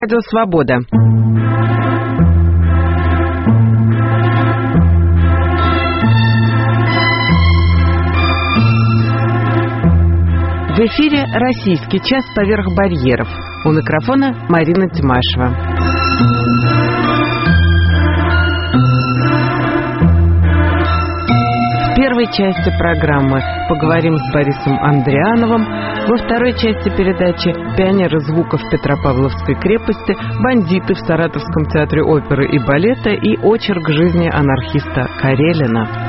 Радио Свобода. В эфире «Российский час поверх барьеров». У микрофона Марина Тимашева. В первой части программы поговорим с Борисом Андриановым. Во второй части передачи «Пионеры звука в Петропавловской крепости», «Бандиты в Саратовском театре оперы и балета» и «Очерк жизни анархиста Карелина».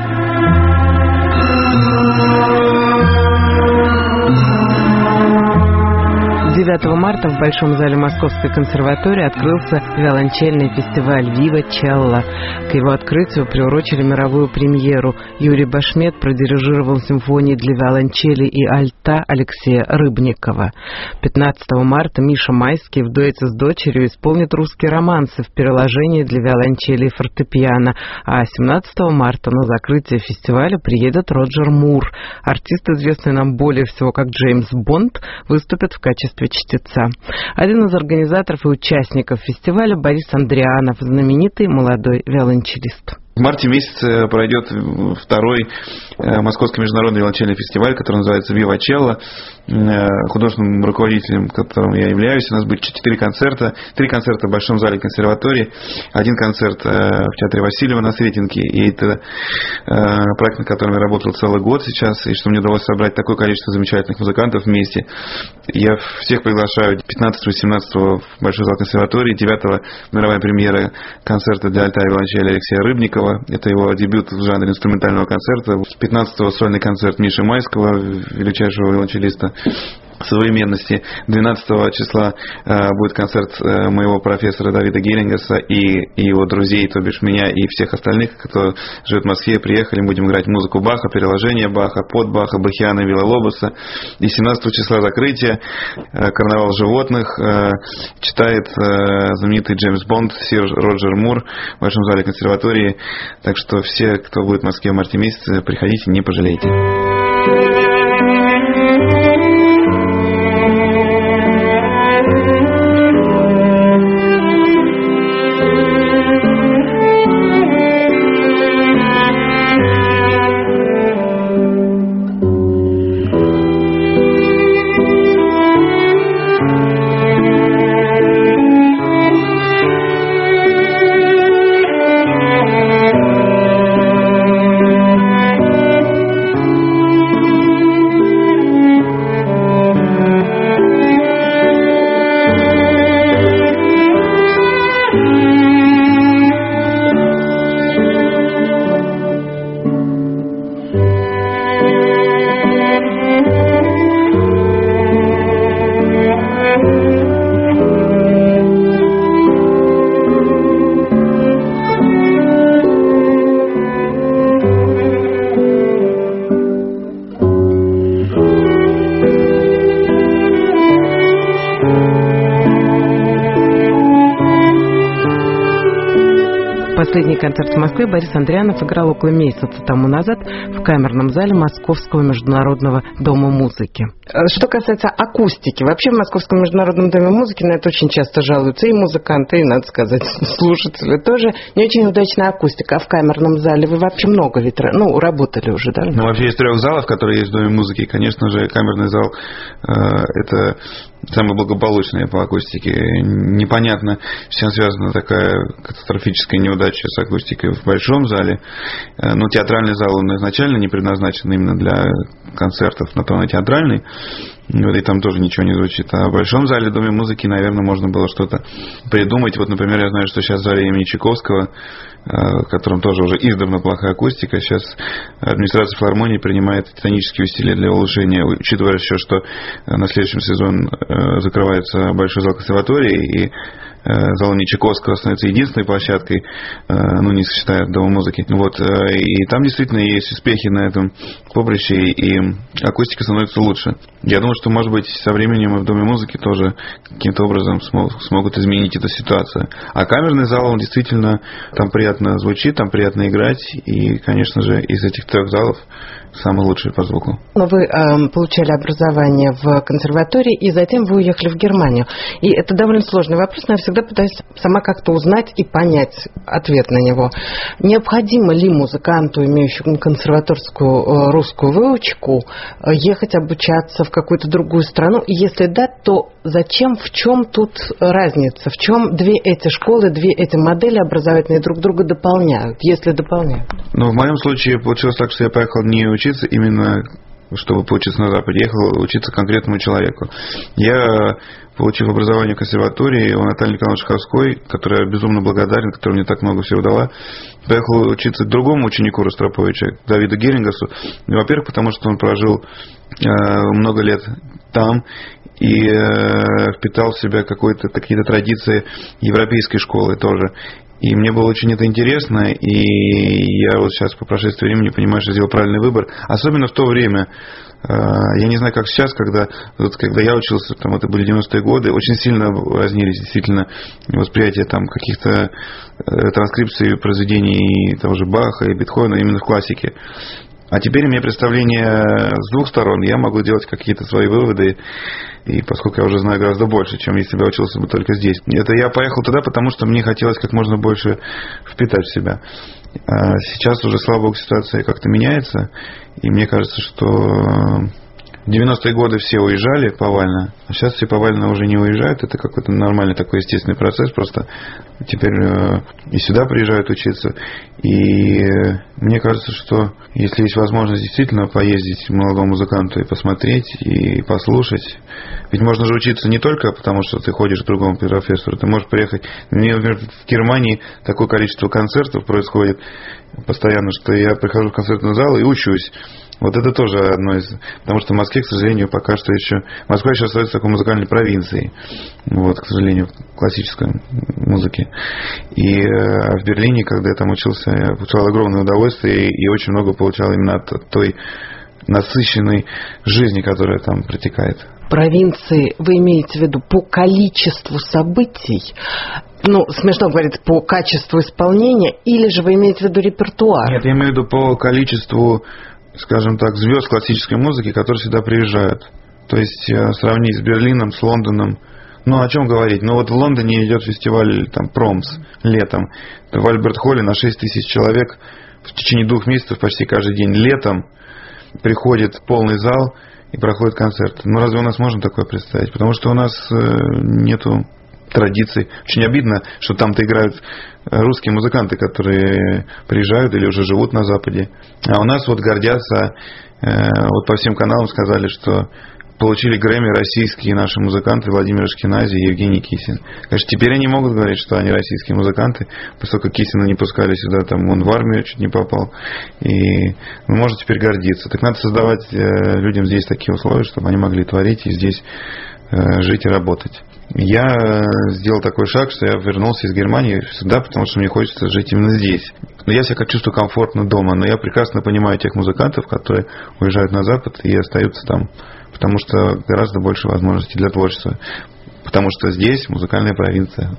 9 марта в Большом зале Московской консерватории открылся виолончельный фестиваль «Вива Челла». К его открытию приурочили мировую премьеру. Юрий Башмет продирижировал симфонии для виолончели и альта Алексея Рыбникова. 15 марта Миша Майский в дуэте с дочерью исполнит русские романсы в переложении для виолончели и фортепиано. А 17 марта на закрытие фестиваля приедет Роджер Мур. Артист, известный нам более всего как Джеймс Бонд, выступит в качестве чтеца. Один из организаторов и участников фестиваля Борис Андрианов, знаменитый молодой виолончелист. В марте месяце пройдет второй Московский международный виолончельный фестиваль, который называется «Вива Челла». Художественным руководителем, которым я являюсь, у нас будет 4 концерта. 3 концерта в Большом зале консерватории, 1 концерт в театре Васильева на Сретенке. И это проект, над которым я работал целый год сейчас, и что мне удалось собрать такое количество замечательных музыкантов вместе. Я всех приглашаю 15-18 в Большой зал консерватории, 9 мировая премьера концерта для альта и виолончели Алексея Рыбникова. Это его дебют в жанре инструментального концерта. 15-го сольный концерт Миши Майского, величайшего виолончелиста современности. 12 числа будет концерт моего профессора Давида Герингаса и его друзей, то бишь меня и всех остальных, кто живет в Москве. Приехали, будем играть музыку Баха, переложение Баха, под Баха, Бахиана и Вилла-Лобоса. И 17 числа закрытие, карнавал животных, читает знаменитый Джеймс Бонд, сир Роджер Мур в Большом зале консерватории. Так что все, кто будет в Москве в марте месяце, приходите, не пожалеете. Последний концерт в Москве Борис Андрианов играл около месяца тому назад в камерном зале Московского международного дома музыки. Что касается акустики, вообще в Московском международном доме музыки на это очень часто жалуются и музыканты, и, надо сказать, слушатели тоже. Не очень удачная акустика. А в камерном зале вы вообще много ведь работали уже, да? Ну, вообще из 3 залов, которые есть в Доме музыки, конечно же, камерный зал это самое благополучное по акустике. Непонятно, с чем связана такая катастрофическая неудача с акустикой в Большом зале. Но театральный зал, он изначально не предназначен именно для концертов, на то он театральный. И там тоже ничего не звучит. А в Большом зале в Доме музыки, наверное, можно было что-то придумать. Вот, например, я знаю, что сейчас в зале имени Чайковского, в котором тоже уже издавна плохая акустика, сейчас администрация филармонии принимает титанические усилия для улучшения, учитывая еще, что на следующем сезон закрывается Большой зал консерватории, и зал имени Чайковского становится единственной площадкой, не считая Дома музыки. Вот. И там действительно есть успехи на этом поприще, и акустика становится лучше. Я думаю, что, может быть, со временем и в Доме музыки тоже каким-то образом смогут изменить эту ситуацию. А камерный зал, он действительно, там приятно звучит, там приятно играть, и, конечно же, из этих 3 залов самый лучший по звуку. Но вы получали образование в консерватории, и затем вы уехали в Германию. И это довольно сложный вопрос, но я всегда пытаюсь сама как-то узнать и понять ответ на него. Необходимо ли музыканту, имеющему консерваторскую русскую выучку, ехать обучаться в какую-то другую страну? И если да, то зачем, в чем тут разница? В чем 2 эти школы, 2 эти модели образовательные друг друга дополняют, если дополняют? В моем случае получилось так, что я поехал не учиться именно, чтобы поучиться на Западе, я ехал учиться конкретному человеку. Я, получив образование в консерватории у Натальи Николаевны Шаховской, которой я безумно благодарен, которая мне так много всего дала, поехал учиться к другому ученику Ростроповича, Давиду Герингасу. Во-первых, потому что он прожил много лет там и впитал в себя какие-то традиции европейской школы тоже. И мне было очень это интересно, и я вот сейчас по прошествии времени понимаю, что сделал правильный выбор. Особенно в то время, я не знаю, как сейчас, когда я учился, это были 90-е годы, очень сильно разнились действительно восприятие каких-то транскрипций произведений того же Баха и Бетховена именно в классике. А теперь у меня представление с 2 сторон, я могу делать какие-то свои выводы, и поскольку я уже знаю гораздо больше, чем если бы я учился бы только здесь. Это я поехал туда, потому что мне хотелось как можно больше впитать в себя. А сейчас уже, слава богу, ситуация как-то меняется, и мне кажется, что в 90-е годы все уезжали повально, а сейчас все повально уже не уезжают. Это какой-то нормальный такой естественный процесс. Просто теперь и сюда приезжают учиться. И мне кажется, что если есть возможность действительно поездить молодому музыканту и посмотреть, и послушать. Ведь можно же учиться не только потому, что ты ходишь к другому профессору. Ты можешь приехать. Мне, например, в Германии такое количество концертов происходит постоянно, что я прихожу в концертный зал и учусь. Вот это тоже одно из... Потому что в Москве, к сожалению, пока что еще... Москва еще остается такой музыкальной провинцией. Вот, к сожалению, в классической музыке. И в Берлине, когда я там учился, я получал огромное удовольствие и очень много получал именно от той насыщенной жизни, которая там протекает. Провинции вы имеете в виду по количеству событий? Смешно говорить, по качеству исполнения, или же вы имеете в виду репертуар? Нет, я имею в виду по количеству, скажем так, звезд классической музыки, которые сюда приезжают. То есть сравнить с Берлином, с Лондоном. О чем говорить? Вот в Лондоне идет фестиваль Промс летом. В Альберт-Холле на 6 тысяч человек в течение 2 месяцев почти каждый день летом приходит полный зал и проходит концерт. Разве у нас можно такое представить? Потому что у нас нету традиций. Очень обидно, что там-то играют русские музыканты, которые приезжают или уже живут на Западе. А у нас гордятся, по всем каналам сказали, что получили Грэмми российские наши музыканты Владимир Ашкенази и Евгений Кисин. Конечно, теперь они могут говорить, что они российские музыканты, поскольку Кисина не пускали сюда, он в армию чуть не попал. И можно теперь гордиться. Так надо создавать людям здесь такие условия, чтобы они могли творить и здесь жить и работать. Я сделал такой шаг, что я вернулся из Германии сюда, потому что мне хочется жить именно здесь. Я себя чувствую комфортно дома, но я прекрасно понимаю тех музыкантов, которые уезжают на Запад и остаются там, потому что гораздо больше возможностей для творчества. Потому что здесь музыкальная провинция.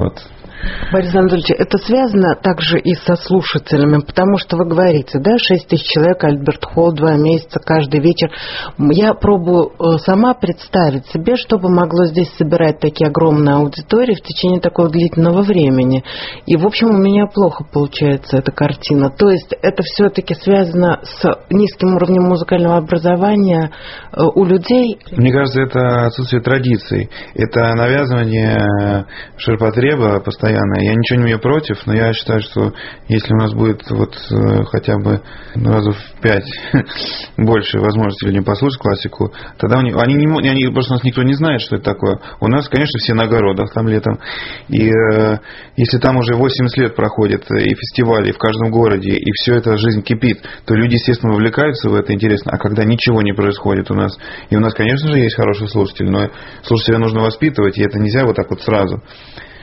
Борис Анатольевич, это связано также и со слушателями, потому что вы говорите, 6 тысяч человек, Альберт-Холл, 2 месяца, каждый вечер. Я пробую сама представить себе, что бы могло здесь собирать такие огромные аудитории в течение такого длительного времени. И, в общем, у меня плохо получается эта картина. То есть это все-таки связано с низким уровнем музыкального образования у людей? Мне кажется, это отсутствие традиций. Это навязывание ширпотреба постоянно. Я ничего не имею против, но я считаю, что если у нас будет хотя бы раза в 5 больше возможностей людям послушать классику, тогда просто у нас никто не знает, что это такое. У нас, конечно, все на огородах там летом. И если там уже 80 лет проходит и фестивали в каждом городе, и все это жизнь кипит, то люди, естественно, вовлекаются в это, интересно. А когда ничего не происходит у нас, и у нас, конечно же, есть хорошие слушатели, но слушателя нужно воспитывать, и это нельзя так сразу.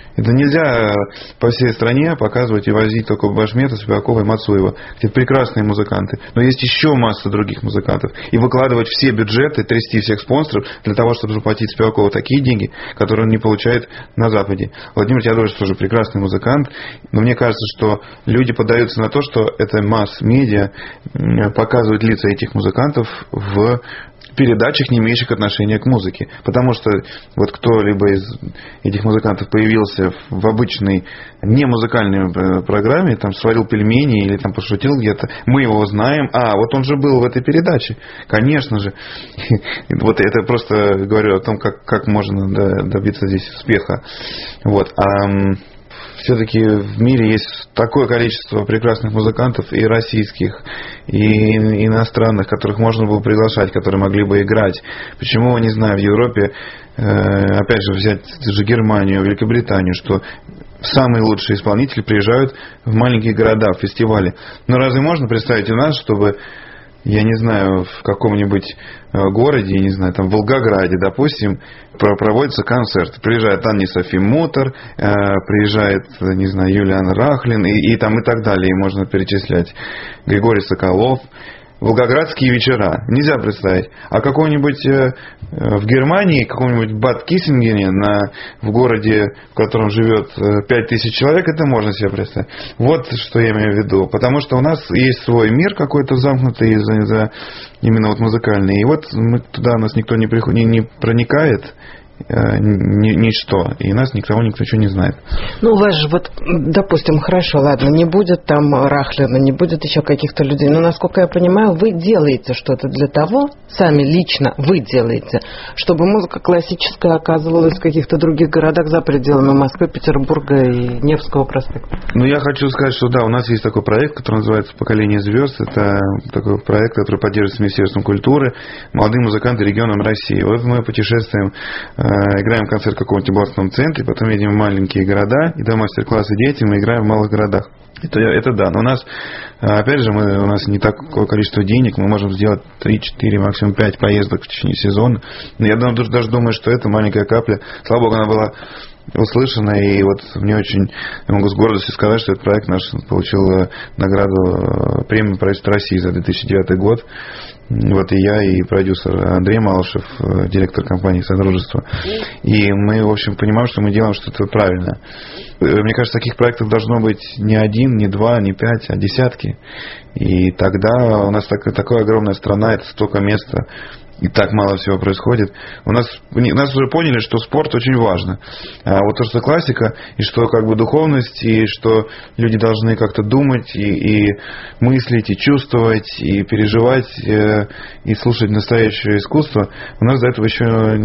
Это нельзя по всей стране показывать и возить только Башмета, Спивакова и Мацуева. Это прекрасные музыканты. Но есть еще масса других музыкантов. И выкладывать все бюджеты, трясти всех спонсоров для того, чтобы заплатить Спивакову такие деньги, которые он не получает на Западе. Владимир Теодорович тоже прекрасный музыкант. Но мне кажется, что люди поддаются на то, что это масс-медиа показывает лица этих музыкантов в передачах, не имеющих отношения к музыке. Потому что вот кто-либо из этих музыкантов появился в обычной не музыкальной программе, там сварил пельмени или там пошутил где-то, мы его знаем, вот он же был в этой передаче. Конечно же. Вот это просто говорю о том, как можно добиться здесь успеха. Вот. Все-таки в мире есть такое количество прекрасных музыкантов, и российских, и иностранных, которых можно было приглашать, которые могли бы играть. Почему, не знаю, в Европе, опять же, взять же Германию, Великобританию, что самые лучшие исполнители приезжают в маленькие города, в фестивали. Но разве можно представить у нас, чтобы, я не знаю, в каком-нибудь городе, не знаю, там в Волгограде, допустим, проводится концерт. Приезжает Анни Софи Мутер, приезжает, не знаю, Юлиан Рахлин и так далее, и можно перечислять. Григорий Соколов. Волгоградские вечера. Нельзя представить. А какой-нибудь в Германии, каком-нибудь Бад Киссингене в городе, в котором живет 5000 человек, это можно себе представить. Вот что я имею в виду. Потому что у нас есть свой мир какой-то замкнутый, именно вот музыкальный. И вот туда нас никто не проникает. Ничто. И нас никто ничего не знает. Ну, у вас же вот, допустим, хорошо, ладно, не будет там Рахлина, не будет еще каких-то людей, но, насколько я понимаю, вы делаете что-то для того, сами лично вы делаете, чтобы музыка классическая оказывалась в каких-то других городах за пределами Москвы, Петербурга и Невского проспекта. Ну, я хочу сказать, что да, у нас есть такой проект, который называется «Поколение звезд». Это такой проект, который поддерживается Министерством культуры, молодые музыканты регионам России. Вот мы путешествуем, играем концерт в каком-нибудь областном центре, потом едем в маленькие города, и даем мастер-классы детям, и играем в малых городах. Это да. Но у нас, опять же, у нас не такое количество денег, мы можем сделать 3, 4, максимум 5 поездок в течение сезона. Но я даже думаю, что это маленькая капля. Слава богу, она была услышана, и вот мне очень, я могу с гордостью сказать, что этот проект наш получил награду премии правительства России за 2009 год. Вот и я, и продюсер Андрей Малышев, директор компании «Содружество». И мы, в общем, понимаем, что мы делаем что-то правильное. Мне кажется, таких проектов должно быть не 1, не 2, не 5, а десятки. И тогда у нас такая огромная страна, это столько места, и так мало всего происходит. Нас уже поняли, что спорт очень важно. А вот то, что классика, и что как бы духовность, и что люди должны как-то думать, и мыслить, и чувствовать, и переживать, и слушать настоящее искусство, у нас до этого еще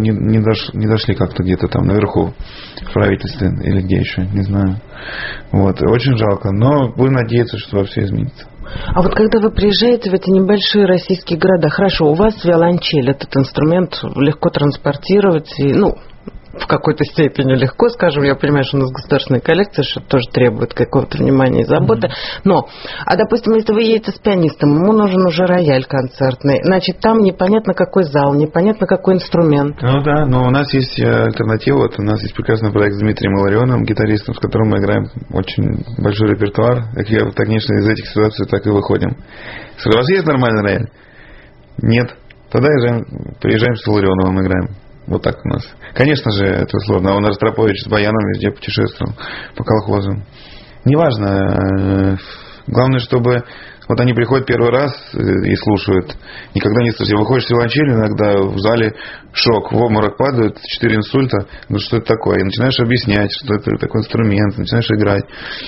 не дошли как-то где-то там наверху, в правительстве или где еще, не знаю. Вот. Очень жалко, но будем надеяться, что все изменится. А вот когда вы приезжаете в эти небольшие российские города, хорошо, у вас виолончель, этот инструмент легко транспортировать, и, в какой-то степени легко, скажем, я понимаю, что у нас государственная коллекция, что тоже требует какого-то внимания и заботы, но, допустим, если вы едете с пианистом, ему нужен уже рояль концертный, значит, там непонятно какой зал, непонятно какой инструмент. Ну да, но у нас есть альтернатива, вот у нас есть прекрасный проект с Дмитрием Иларионовым, гитаристом, с которым мы играем очень большой репертуар, конечно, из этих ситуаций так и выходим. У вас есть нормальный рояль? Нет. Тогда приезжаем с Иларионовым, играем. Вот так у нас. Конечно же, это сложно. А он Ростропович с баяном везде путешествовал по колхозам. Неважно. Главное, чтобы вот они приходят первый раз и слушают. Никогда не слышали. Выходишь с виолончелью, иногда в зале шок, в обморок падают, 4 инсульта. Ну что это такое? И начинаешь объяснять, что это такой инструмент, начинаешь играть.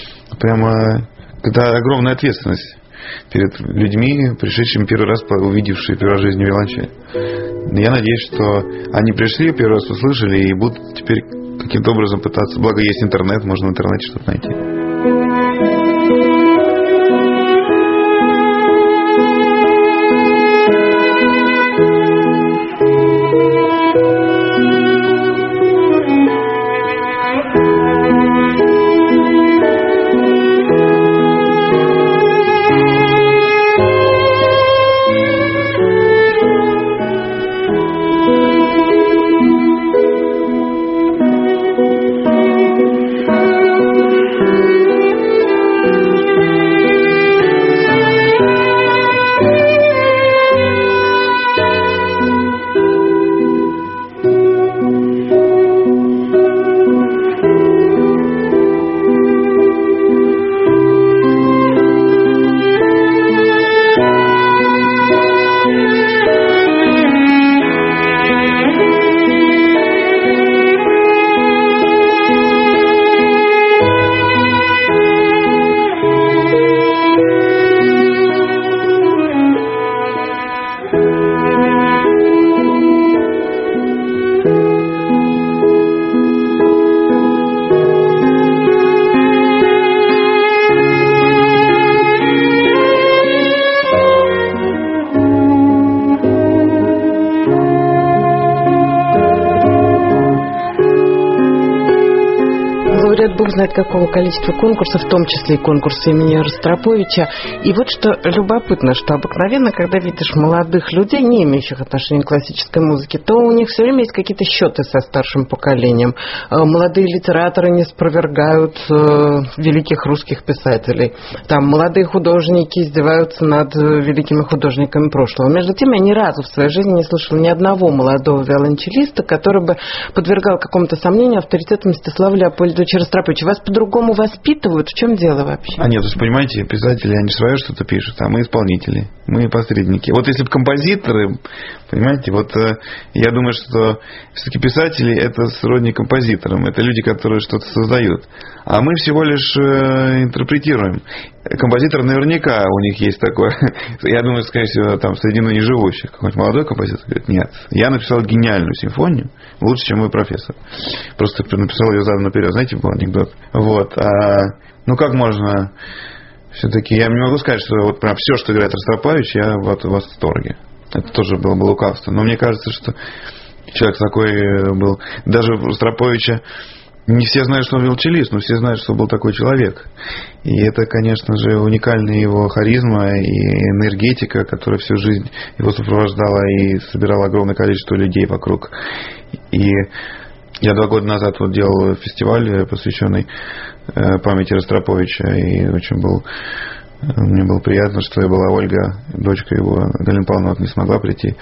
Прямо когда огромная ответственность перед людьми, пришедшими первый раз, увидевшие первый раз в жизни виолончель. Я надеюсь, что они пришли, первый раз услышали и будут теперь каким-то образом пытаться, благо есть интернет, можно в интернете что-то найти. говорят, бог знает какого количества конкурсов, в том числе и конкурсы имени Ростроповича. И вот что любопытно, что обыкновенно, когда видишь молодых людей, не имеющих отношения к классической музыке, то у них все время есть какие-то счеты со старшим поколением. Молодые литераторы не спровергают великих русских писателей. Там молодые художники издеваются над великими художниками прошлого. Между тем, я ни разу в своей жизни не слышала ни одного молодого виолончелиста, который бы подвергал какому-то сомнению авторитет Мстислава Леопольдовича Ростроповича. Вас по-другому воспитывают? В чем дело вообще? Нет, вы понимаете, писатели, они свое что-то пишут, а мы исполнители, мы посредники. Вот если бы композиторы, понимаете, вот я думаю, что все-таки писатели — это сродни композиторам, это люди, которые что-то создают. А мы всего лишь интерпретируем. Композитор наверняка у них есть такое. Я думаю, скорее всего, там среди ныне живущих какой-нибудь молодой композитор говорит: нет, я написал гениальную симфонию, лучше, чем вы, профессор. Просто написал ее задом наперед. Знаете, был анекдот. Вот. Ну, как можно... Все-таки я не могу сказать, что вот прям все, что играет Ростропович, я в восторге. Это тоже было бы лукавство. Но мне кажется, что человек такой был. Даже Ростроповича не все знают, что он виолончелист, но все знают, что был такой человек. И это, конечно же, уникальная его харизма и энергетика, которая всю жизнь его сопровождала и собирала огромное количество людей вокруг. И я 2 года назад вот делал фестиваль, посвященный памяти Ростроповича, и очень мне было приятно, что и была Ольга, дочка его, Галина Павловна, не смогла прийти.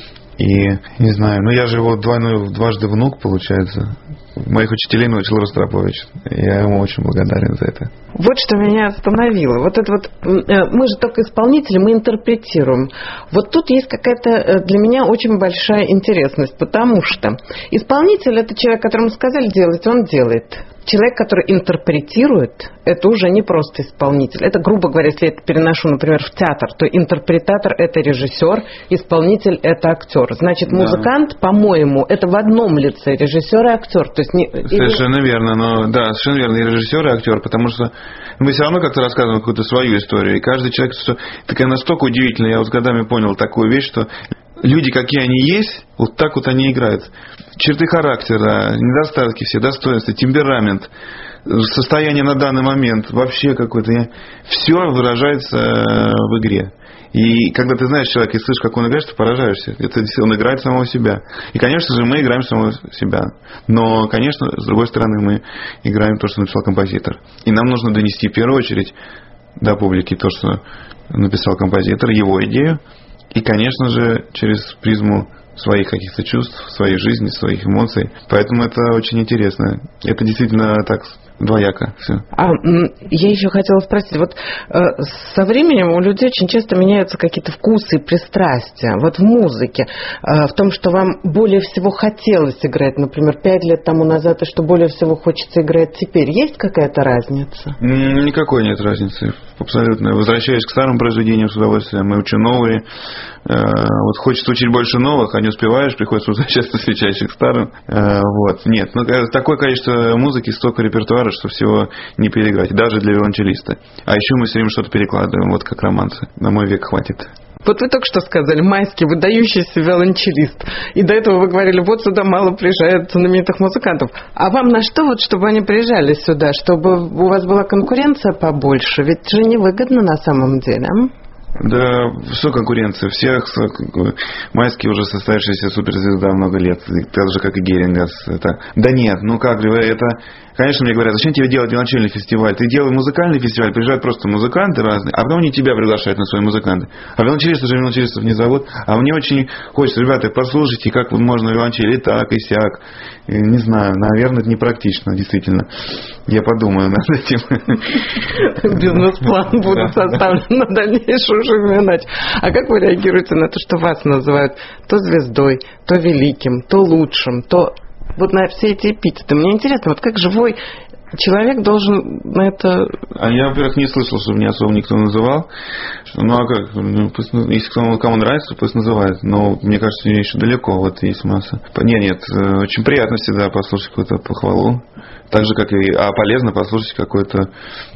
И не знаю, я же его дважды внук, получается. Моих учителей научил Ростропович. Я ему очень благодарен за это. Вот что меня остановило. Вот это вот, мы же только исполнители, мы интерпретируем. Вот тут есть какая-то для меня очень большая интересность, потому что исполнитель — это человек, которому сказали делать, он делает. Человек, который интерпретирует, это уже не просто исполнитель. Это, грубо говоря, если я это переношу, например, в театр, то интерпретатор — это режиссер, исполнитель — это актер. Значит, музыкант, по-моему, это в одном лице режиссер и актер. То есть совершенно верно. Но, да, совершенно верно. И режиссер, и актер, потому что мы все равно как-то рассказываем какую-то свою историю. И каждый человек, такая настолько удивительная. Я вот с годами понял такую вещь, что люди, какие они есть, вот так вот они играют. Черты характера, недостатки все, достоинства, темперамент, состояние на данный момент, вообще какое-то... Все выражается в игре. И когда ты знаешь человека и слышишь, как он играет, ты поражаешься. Это он играет самого себя. И, конечно же, мы играем самого себя. Но, конечно, с другой стороны, мы играем то, что написал композитор. И нам нужно донести в первую очередь до публики то, что написал композитор, его идею. И, конечно же, через призму своих каких-то чувств, своей жизни, своих эмоций. Поэтому это очень интересно. Это действительно так двояко все. Я еще хотела спросить, вот со временем у людей очень часто меняются какие-то вкусы и пристрастия. Вот в музыке, в том, что вам более всего хотелось играть, например, 5 лет тому назад, и что более всего хочется играть теперь, есть какая-то разница? Никакой нет разницы. Абсолютно. Возвращаясь к старым произведениям с удовольствием, мы учим новые. Вот хочется учить больше новых, а не успеваешь, приходится возвращаться встречающих к старым. Вот. Нет, такое количество музыки, столько репертуара, что всего не переиграть, даже для виолончелиста. А еще мы все время что-то перекладываем, вот как романсы. На мой век хватит. Вот вы только что сказали, Майский, выдающийся виолончелист. И до этого вы говорили, вот сюда мало приезжают знаменитых музыкантов. А вам на что, вот, чтобы они приезжали сюда? Чтобы у вас была конкуренция побольше? Ведь же невыгодно на самом деле. Да, все конкуренция. Всех. Майский уже состоявшаяся суперзвезда много лет. Так же, как и Герингас. Да нет, это... Конечно, мне говорят, зачем тебе делать виолончельный фестиваль? Ты делай музыкальный фестиваль, приезжают просто музыканты разные, а потом они тебя приглашают на свои музыканты. А виолончелистов же виолончелистов не зовут. А мне очень хочется, ребята, послушайте, как можно виолончели так и сяк. Не знаю, наверное, это непрактично, действительно. Я подумаю над этим. Бизнес-план будет составлен на дальнейшую времена. А как вы реагируете на то, что вас называют то звездой, то великим, то лучшим, то... Вот на все эти эпитеты. Мне интересно, вот как живой человек должен на это... Я, во-первых, не слышал, чтобы меня особо никто называл. А как? Если кому нравится, пусть называет. Но, мне кажется, еще далеко. Вот есть масса. Нет, очень приятно всегда послушать какую-то похвалу. Так же, как и полезно послушать какие-то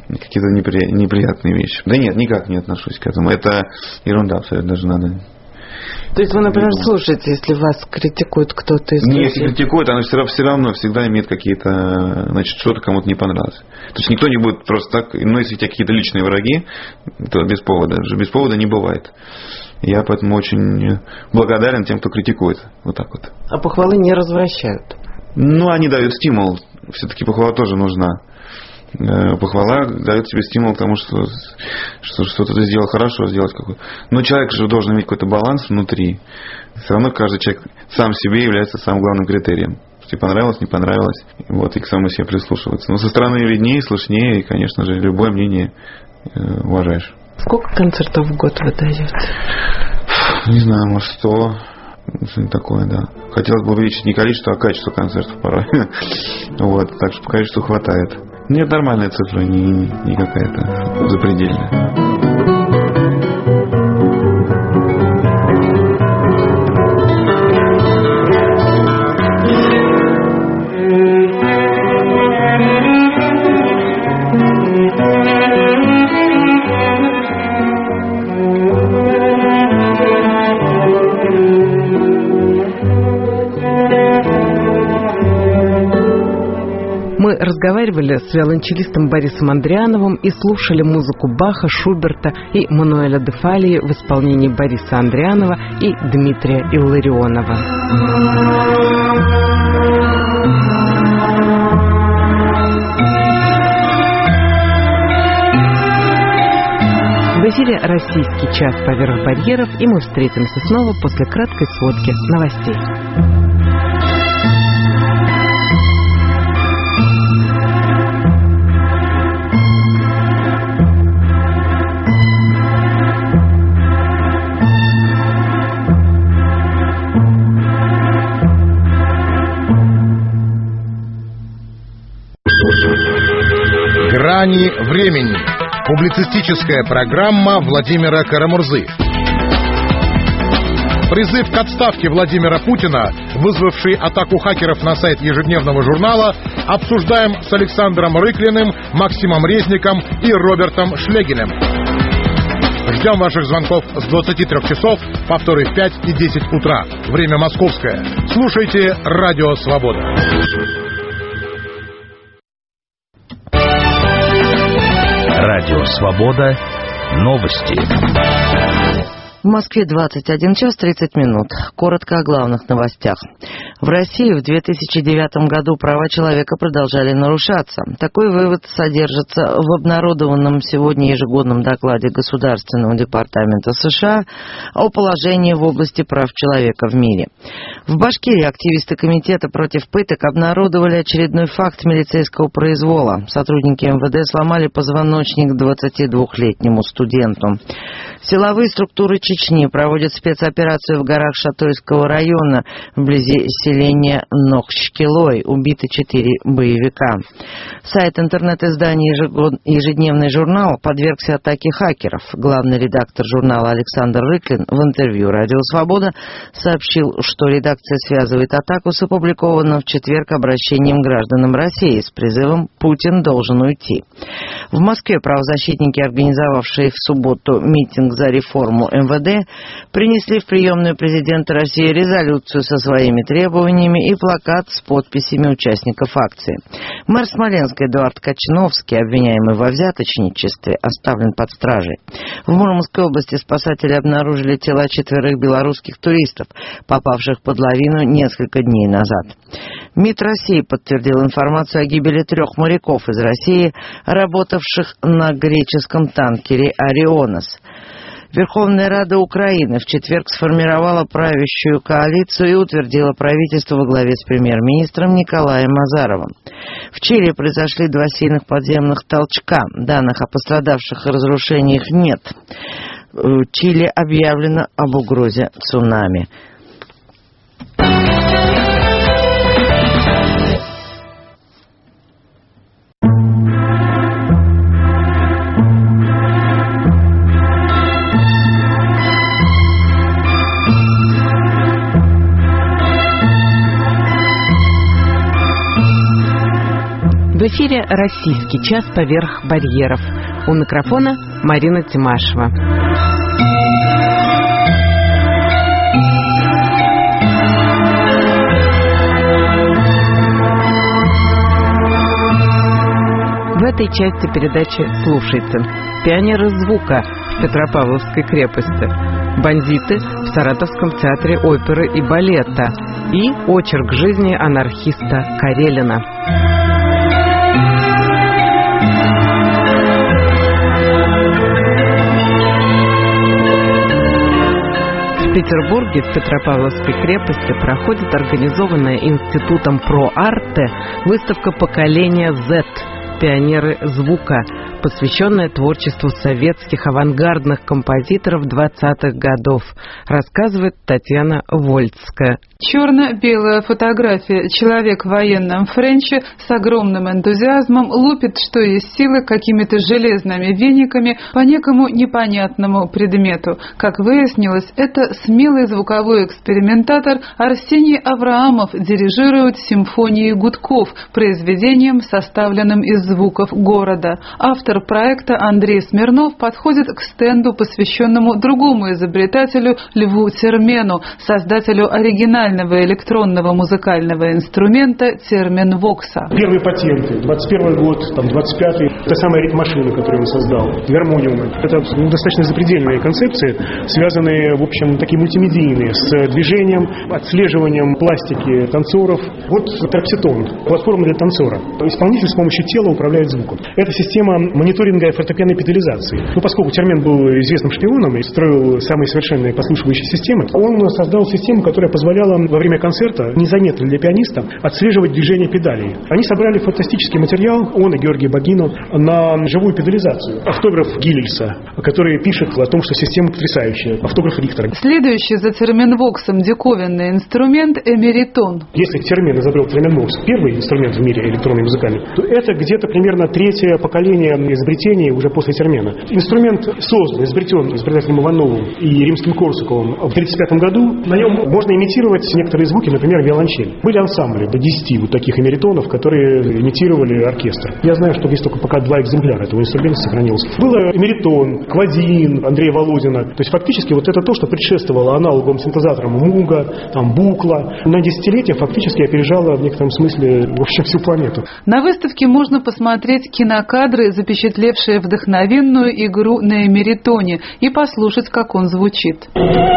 неприятные вещи. Да нет, никак не отношусь к этому. Это ерунда абсолютно, даже надо... То есть вы, например, слушаете, если вас критикует кто-то из людей? Не, если критикует, оно все равно всегда имеет какие-то, значит, что-то кому-то не понравилось. То есть никто не будет просто так, ну, если у тебя какие-то личные враги, то без повода. Без повода не бывает. Я поэтому очень благодарен тем, кто критикует. Вот так вот. А похвалы не развращают? Ну, они дают стимул. Все-таки похвала тоже нужна. Похвала дает тебе стимул к тому, что что-то ты сделал хорошо, сделать какой-то. Но человек же должен иметь какой-то баланс внутри. Все равно каждый человек сам себе является самым главным критерием. Тебе понравилось, не понравилось. Вот, и к самому себе прислушиваться. Но со стороны виднее, слышнее, и, конечно же, любое мнение уважаешь. Сколько концертов в год вы даете? Не знаю, может, 100. Что-нибудь такое, да. Хотелось бы увеличить не количество, а качество концертов порой. Вот, так что по количеству хватает. Нет, нормальная цифра, не какая-то запредельная. Мы разговаривали с виолончелистом Борисом Андриановым и слушали музыку Баха, Шуберта и Мануэля де Фалии в исполнении Бориса Андрианова и Дмитрия Илларионова. В эфире «Российский час поверх барьеров», и мы встретимся снова после краткой сводки новостей. «Грани времени». Публицистическая программа Владимира Карамурзы. Призыв к отставке Владимира Путина, вызвавший атаку хакеров на сайт ежедневного журнала, обсуждаем с Александром Рыклиным, Максимом Резником и Робертом Шлегелем. Ждем ваших звонков с 23 часов, повторы в 5 и 10 утра. Время московское. Слушайте «Радио Свобода». Радио «Свобода». Новости. В Москве 21 час 30 минут. Коротко о главных новостях. В России в 2009 году права человека продолжали нарушаться. Такой вывод содержится в обнародованном сегодня ежегодном докладе Государственного департамента США о положении в области прав человека в мире. В Башкирии активисты комитета против пыток обнародовали очередной факт милицейского произвола. Сотрудники МВД сломали позвоночник 22-летнему студенту. Силовые структуры Чечни проводят спецоперацию в горах Шатойского района вблизи селения Нохчкилой. Убиты 4 боевика. Сайт интернет-издания «Ежедневный журнал» подвергся атаке хакеров. Главный редактор журнала Александр Рыклин в интервью «Радио Свобода» сообщил, что редакция связывает атаку с опубликованным в четверг обращением гражданам России с призывом «Путин должен уйти». В Москве правозащитники, организовавшие в субботу митинг за реформу МВД, принесли в приемную президента России резолюцию со своими требованиями и плакат с подписями участников акции. Мэр Смоленска Эдуард Качновский, обвиняемый во взяточничестве, оставлен под стражей. В Мурманской области спасатели обнаружили тела 4 белорусских туристов, попавших под лавину несколько дней назад. МИД России подтвердил информацию о гибели 3 моряков из России, работавших на греческом танкере «Орионос». Верховная Рада Украины в четверг сформировала правящую коалицию и утвердила правительство во главе с премьер-министром Николаем Азаровым. В Чили произошли 2 сильных подземных толчка. Данных о пострадавших и разрушениях нет. В Чили объявлено об угрозе цунами. В эфире «Российский час поверх барьеров». У микрофона Марина Тимашева. В этой части передачи слушайте: пионеры звука в Петропавловской крепости, бандиты в Саратовском театре оперы и балета и очерк жизни анархиста Карелина. В Петербурге, в Петропавловской крепости, проходит организованная Институтом Про-Арте выставка «Поколение Z. Пионеры звука», посвященная творчеству советских авангардных композиторов 20-х годов, рассказывает Татьяна Вольцкая. Черно-белая фотография. Человек в военном френче с огромным энтузиазмом лупит, что есть силы, какими-то железными вениками по некому непонятному предмету. Как выяснилось, это смелый звуковой экспериментатор Арсений Авраамов дирижирует симфонией гудков, произведением, составленным из звуков города. Автор проекта Андрей Смирнов подходит к стенду, посвященному другому изобретателю Льву Термену, создателю оригинального электронного музыкального инструмента терменвокса. Первые патенты, 21 год, 25-й, та самая ритм-машина, которую он создал, гармониумы. Это достаточно запредельные концепции, связанные, в общем, такие мультимедийные, с движением, отслеживанием пластики танцоров. Вот трапситон, платформа для танцора. Исполнитель с помощью тела управляет звуком. Это система мониторинга фортепианной педализации. Поскольку Термен был известным шпионом и строил самые совершенные подслушивающие системы, он создал систему, которая позволяла во время концерта, незаметно для пианиста, отслеживать движение педалей. Они собрали фантастический материал, он и Георгий Богинов, на живую педализацию. Автограф Гиллельса, который пишет о том, что система потрясающая. Автограф Рихтера. Следующий за терменвоксом диковинный инструмент — эмеритон. Если Термен изобрел терменвокс, первый инструмент в мире электронный музыкальный, то это где-то примерно третье поколение изобретений уже после Термена. Инструмент создан, изобретен изобретателем Ивановым и Римским-Корсаковым в 1935 году. На нем можно имитировать некоторые звуки, например, виолончель. Были ансамбли до 10 вот таких эмеритонов, которые имитировали оркестр. Я знаю, что есть только пока 2 экземпляра этого инструмента сохранилось. Было эмеритон, кладин Андрея Володина. То есть фактически вот это то, что предшествовало аналоговым синтезаторам Муга, Букла. На десятилетия фактически опережало в некотором смысле вообще всю планету. На выставке можно посмотреть кинокадры, запечатлевшие вдохновенную игру на эмеритоне, и послушать, как он звучит.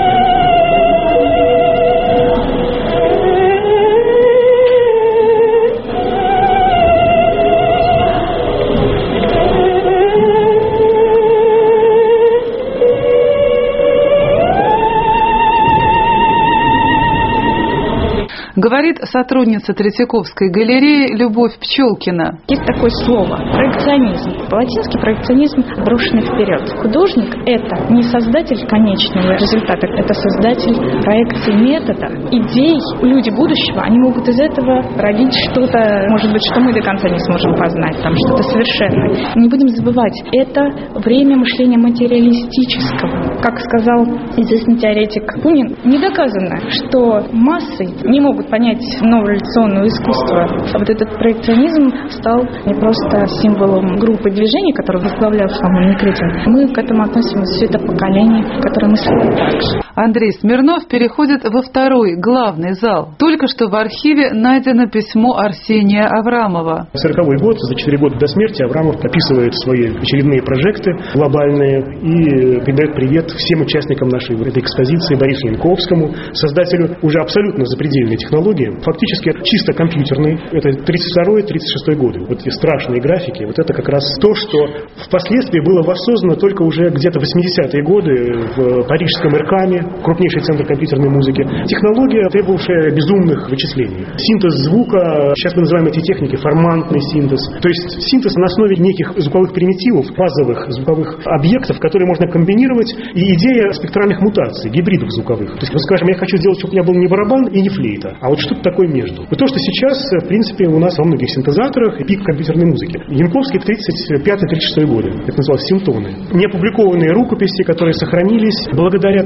Говорит сотрудница Третьяковской галереи Любовь Пчелкина. Есть такое слово – проекционизм. По-латински проекционизм – брошенный вперед. Художник – это не создатель конечного результата, это создатель проекции метода, идей. Люди будущего, они могут из этого родить что-то, может быть, что мы до конца не сможем познать, что-то совершенное. Не будем забывать, это время мышления материалистического. Как сказал известный теоретик Бунин, не доказано, что массы не могут понять новое революционное искусство. А вот этот проекционизм стал не просто символом группы движений, которую возглавлял сам Никритин. Мы к этому относимся, все это поколение, которое мыслит так же. Андрей Смирнов переходит во второй, главный зал. Только что в архиве найдено письмо Арсения Авраамова. 40-й год, за 4 года до смерти, Авраамов описывает свои очередные прожекты глобальные и передает привет всем участникам нашей этой экспозиции, Борису Янковскому, создателю уже абсолютно запредельной технологии, фактически чисто компьютерной. Это 32-36 годы. Вот эти страшные графики, вот это как раз то, что впоследствии было воссоздано только уже где-то в 80-е годы в парижском Иркаме, крупнейший центр компьютерной музыки. Технология, требовавшая безумных вычислений. Синтез звука, сейчас мы называем эти техники формантный синтез. То есть синтез на основе неких звуковых примитивов, базовых звуковых объектов, которые можно комбинировать, и идея спектральных мутаций, гибридов звуковых. То есть, скажем, я хочу сделать, чтобы у меня был не барабан и не флейта, а вот что-то такое между. Вот то, что сейчас, в принципе, у нас во многих синтезаторах и пик компьютерной музыки. Янковский в 35-36 годы. Это называлось синтоны. Неопубликованные рукописи, которые сохранились благодаря, слава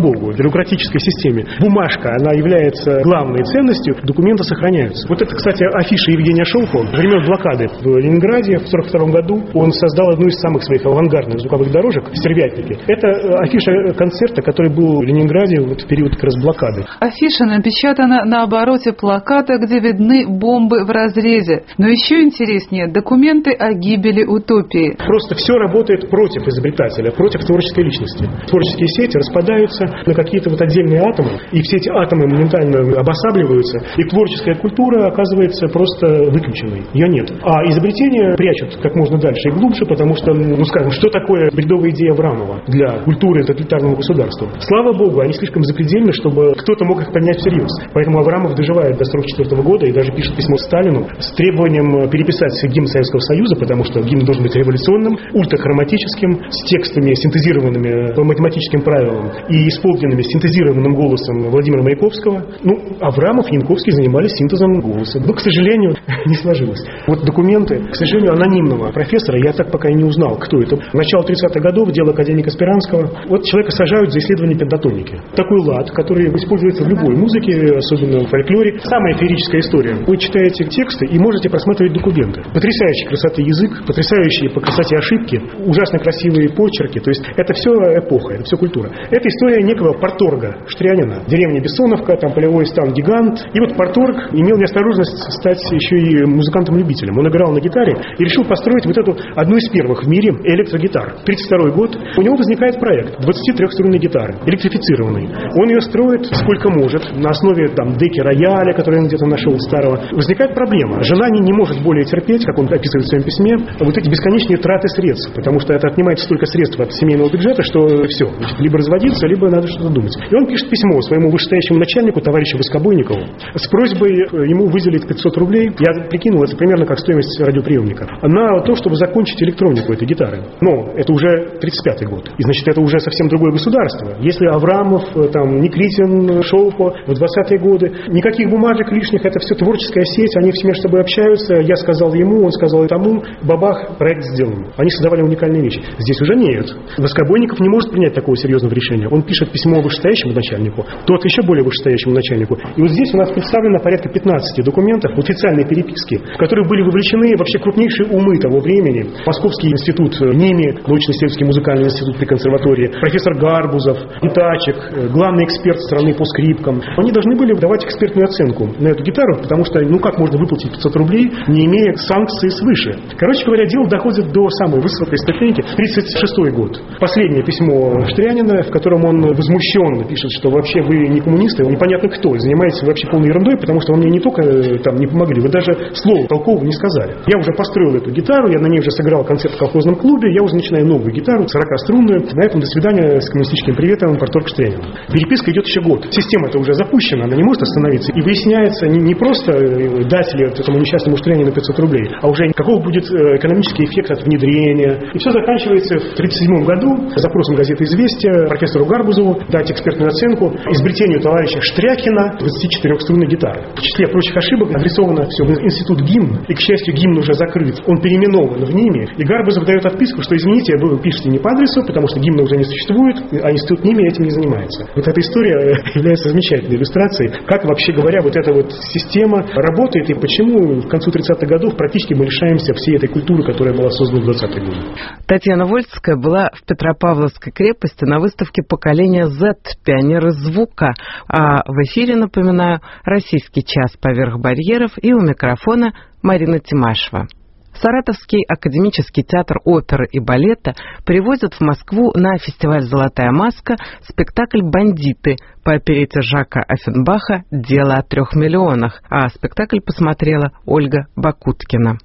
богу, в бюрократической системе бумажка, она является главной ценностью, документы сохраняются. Вот это, кстати, афиша Евгения Шолпо. Времен блокады в Ленинграде в 1942 году он создал одну из самых своих авангардных звуковых дорожек «Стервятники». Это афиша концерта, который был в Ленинграде в период как раз блокады. Афиша напечатана на обороте плаката, где видны бомбы в разрезе. Но еще интереснее документы о гибели утопии. Просто все работает против изобретателя, против творческой личности. Творческие сети распадаются на какие-то вот отдельные атомы, и все эти атомы моментально обосабливаются, и творческая культура оказывается просто выключенной. Ее нет. А изобретения прячут как можно дальше и глубже, потому что, скажем, что такое бредовая идея Аврамова для культуры тоталитарного государства? Слава богу, они слишком запредельны, чтобы кто-то мог их принять всерьез. Поэтому Аврамов доживает до 1944 года и даже пишет письмо Сталину с требованием переписать гимн Советского Союза, потому что гимн должен быть революционным, ультрахроматическим, с текстами, синтезированными по математическим правилам и исполненными синтезированным голосом Владимира Маяковского. Аврамов и Янковский занимались синтезом голоса. Но, к сожалению, не сложилось. Вот документы, к сожалению, анонимного профессора, я так пока и не узнал, кто это. Начало 30-х годов, дело академика Спиранского. Вот человека сажают за исследование пентатоники. Такой лад, который используется в любой музыке, особенно в фольклоре. Самая феерическая история. Вы читаете тексты и можете просматривать документы. Потрясающей красоты язык, потрясающие по красоте ошибки, ужасно красивые почерки. То есть это все эпоха, это все культура. Это история некого парторга Штрянина. Деревня Бессоновка, там полевой стан Гигант. И вот парторг имел неосторожность стать еще и музыкантом-любителем. Он играл на гитаре и решил построить вот эту одну из первых в мире электрогитар. 1932 год. У него возникает проект 23-струнной гитары, электрифицированной. Он ее строит сколько может, на основе деки рояля, который он где-то нашел старого. Возникает проблема. Жена не может более терпеть, как он описывает в своем письме, вот эти бесконечные траты средств, потому что это отнимает столько средств от семейного бюджета, что все, либо разводиться, либо надо что-то думать. И он пишет письмо своему вышестоящему начальнику, товарищу Воскобойникову, с просьбой ему выделить 500 рублей, я прикинул, это примерно как стоимость радиоприемника, на то, чтобы закончить электронику этой гитары. Но это уже 35-й год, и значит, это уже совсем другое государство. Если Аврамов, Никритин, Шолпо в 20-е годы, никаких бумажек лишних, это все творческая сеть, они все между собой общаются, я сказал ему, он сказал тому, бабах, проект сделан. Они создавали уникальные вещи. Здесь уже нет. Воскобойников не может принять такого серьезного решения. Он пишет письмо вышестоящему начальнику, тот еще более вышестоящему начальнику. И вот здесь у нас представлено порядка 15 документов, официальной переписки, в которые были вовлечены вообще крупнейшие умы того времени. Московский институт НИМИ, научно-исследовательский музыкальный институт при консерватории, профессор Гарбузов, Итачек, главный эксперт страны по скрипкам. Они должны были давать экспертную оценку на эту гитару, потому что, как можно выплатить 500 рублей, не имея санкций свыше. Короче говоря, дело доходит до самой высокой ступеньки. 1936 год. Последнее письмо Штрянина, в котором он возмущенно пишет, что вообще вы не коммунисты, вы непонятно кто, занимаетесь вообще полной ерундой, потому что вы мне не только не помогли, вы даже слова толкового не сказали. Я уже построил эту гитару, я на ней уже сыграл концерт в колхозном клубе, я уже начинаю новую гитару, 40-струнную. На этом до свидания с коммунистическим приветом, парторг Штрянин. Переписка идет еще год. Система-то уже запущена, она не может остановиться. И выясняется не просто дать ли этому несчастному Штрянину 500 рублей, а уже каков будет экономический эффект от внедрения. И все заканчивается в 1937 году запросом газеты «Известия» профессору Гарбузову дать экспертную оценку изобретению товарища Штрякина 24-струнной гитары. В числе прочих ошибок адресовано все в институт гимн, и, к счастью, гимн уже закрыт. Он переименован в НИМИ, и Гарбузов дает отписку, что, извините, вы пишете не по адресу, потому что гимна уже не существует, а институт НИМИ этим не занимается. Вот эта история является замечательной иллюстрацией, как, вообще говоря, вот эта вот система работает, и почему в концу 30-х годов практически мы лишаемся всей этой культуры, которая была создана в 20-е годы. Татьяна Вольская была в Петропавловской крепости на выставке «Поколение Z. Пионеры звука». А в эфире, напоминаю, «Российский час поверх барьеров», и у микрофона Марина Тимашева. Саратовский академический театр оперы и балета привозят в Москву на фестиваль «Золотая маска» спектакль «Бандиты» по оперете Жака Оффенбаха «Дело о 3 миллионах», а спектакль посмотрела Ольга Бакуткина.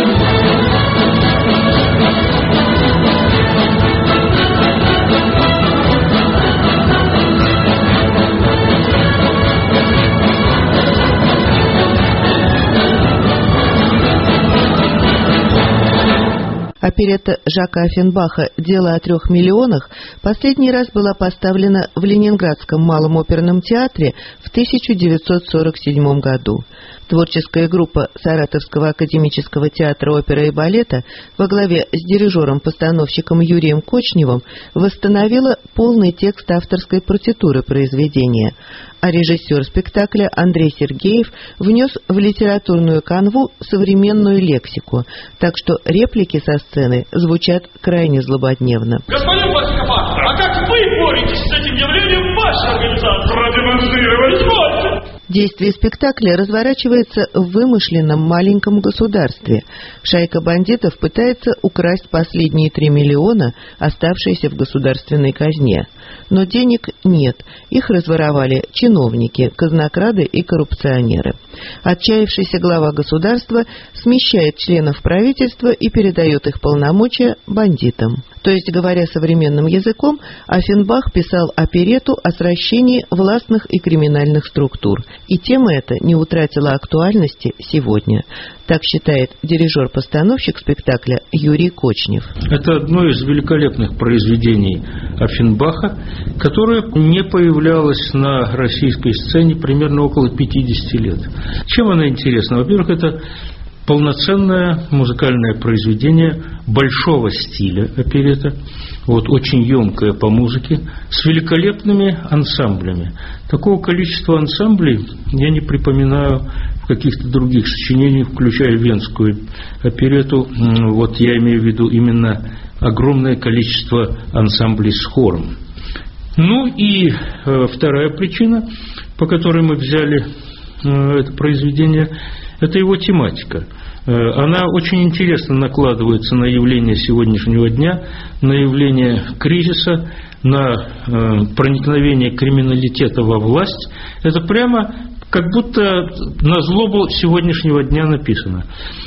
Оперетта Жака Оффенбаха «Дело о 3 миллионах» последний раз была поставлена в Ленинградском малом оперном театре в 1947 году. В Творческая группа Саратовского академического театра оперы и балета во главе с дирижером-постановщиком Юрием Кочневым восстановила полный текст авторской партитуры произведения, а режиссер спектакля Андрей Сергеев внес в литературную канву современную лексику, так что реплики со сцены звучат крайне злободневно. Господин Баскопа, а как вы боретесь с этим явлением вашей организации? Продемонстрировать извольте! Действие спектакля разворачивается в вымышленном маленьком государстве. Шайка бандитов пытается украсть последние 3 миллиона, оставшиеся в государственной казне. Но денег нет, их разворовали чиновники, казнокрады и коррупционеры. Отчаявшийся глава государства смещает членов правительства и передает их полномочия бандитам. То есть, говоря современным языком, Оффенбах писал оперетту о сращении властных и криминальных структур. И тема эта не утратила актуальности сегодня. Так считает дирижер-постановщик спектакля Юрий Кочнев. Это одно из великолепных произведений Оффенбаха, которое не появлялось на российской сцене примерно около 50 лет. Чем она интересна? Во-первых, это полноценное музыкальное произведение большого стиля оперетта, очень емкое по музыке, с великолепными ансамблями. Такого количества ансамблей я не припоминаю в каких-то других сочинениях, включая венскую оперетту. Я имею в виду именно огромное количество ансамблей с хором. И вторая причина, по которой мы взяли это произведение, это его тематика. Она очень интересно накладывается на явление сегодняшнего дня, на явление кризиса, на проникновение криминалитета во власть. Это прямо как будто на злобу сегодняшнего дня написано.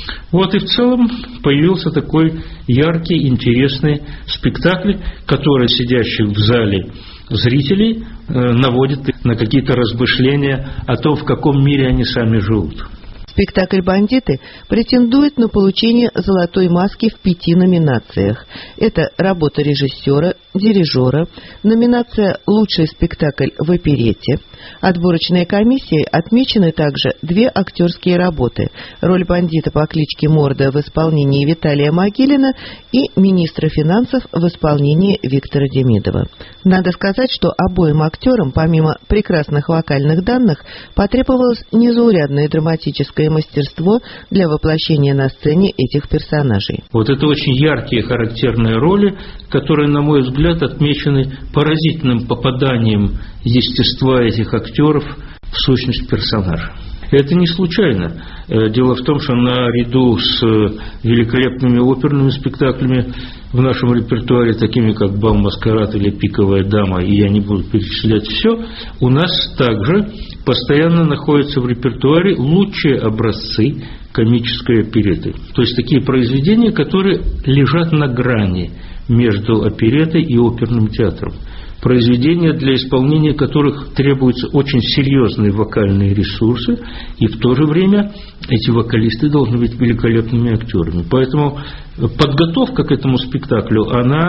И в целом появился такой яркий, интересный спектакль, который сидящих в зале зрителей наводит на какие-то размышления о том, в каком мире они сами живут. Спектакль «Бандиты» претендует на получение «Золотой маски» в 5 номинациях. Это работа режиссера, дирижера, номинация «Лучший спектакль в оперетте». Отборочной комиссией отмечены также 2 актерские работы: роль бандита по кличке Морда в исполнении Виталия Могилина и министра финансов в исполнении Виктора Демидова. Надо сказать, что обоим актерам, помимо прекрасных вокальных данных, потребовалось незаурядное драматическое мастерство для воплощения на сцене этих персонажей. Это очень яркие характерные роли, которые, на мой взгляд, отмечены поразительным попаданием естества этих актеров в сущность персонажа. Это не случайно. Дело в том, что наряду с великолепными оперными спектаклями в нашем репертуаре, такими как «Бал маскарад» или «Пиковая дама», и я не буду перечислять все, у нас также постоянно находятся в репертуаре лучшие образцы комической оперетты. То есть такие произведения, которые лежат на грани между опереттой и оперным театром. Произведения, для исполнения которых требуются очень серьезные вокальные ресурсы, и в то же время эти вокалисты должны быть великолепными актерами. Поэтому подготовка к этому спектаклю, она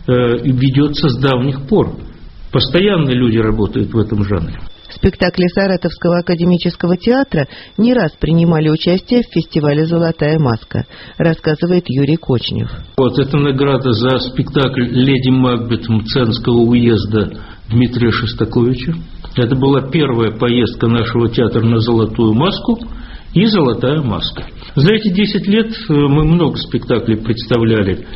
ведется с давних пор. Постоянно люди работают в этом жанре. Спектакли Саратовского академического театра не раз принимали участие в фестивале «Золотая маска», рассказывает Юрий Кочнев. Это награда за спектакль «Леди Макбет» Мценского уезда Дмитрия Шостаковича. Это была первая поездка нашего театра на «Золотую маску» и «Золотая маска». За эти 10 лет мы много спектаклей представляли,